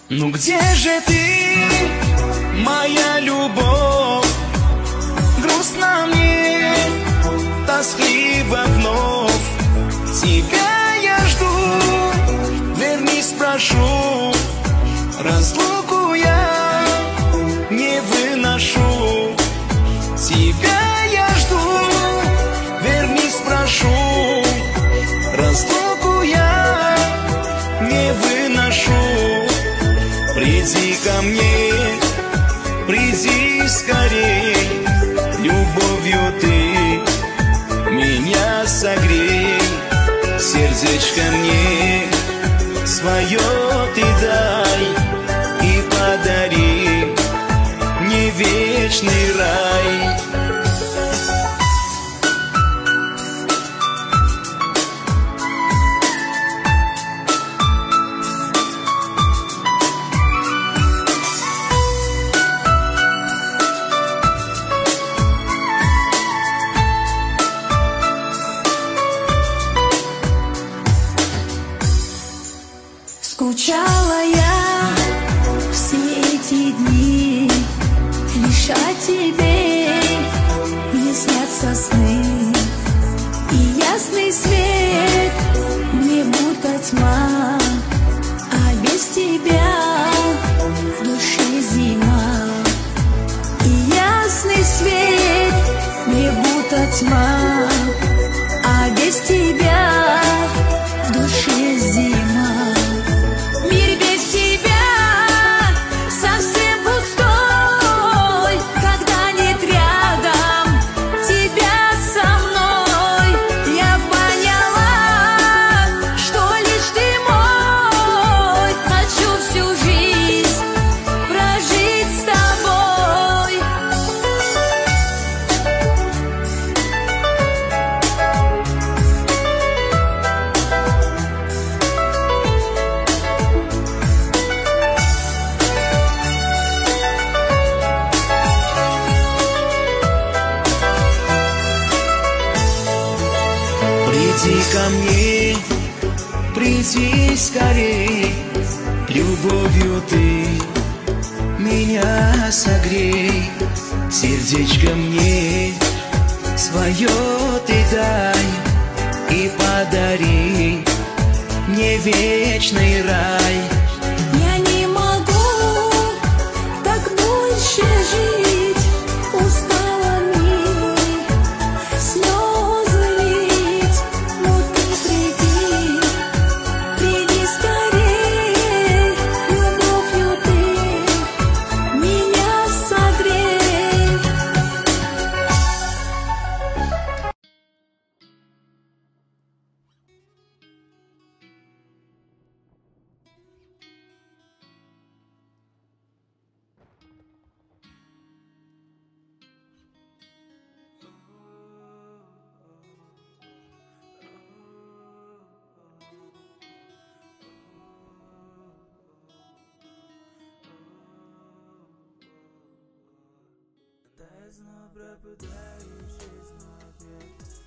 Ну где же ты, моя любовь? Грустно мне, тоскливо вновь. Тебя я жду, вернись, прошу. Разлуку я не выношу. Тебя я жду, вернись, прошу. Разлуку я не выношу. Приди ко мне, приди скорей. Любовью ты меня согрей. Сердечко мне свое ты дай и подари мне вечный рай. Скучала я все эти дни, лишь о тебе мне снятся сны. И ясный свет мне будто тьма, а без тебя в душе зима. И ясный свет мне будто тьма, а без тебя в душе зима. Приди ко мне, приди скорей. Любовью ты меня согрей. Сердечко мне свое ты дай и подари мне вечный рай. Я не могу так больше жить, устала, милый, слезы лить. Но ты приди, приди скорей. Любовью ты меня согрей. Тайно пропадающий снова.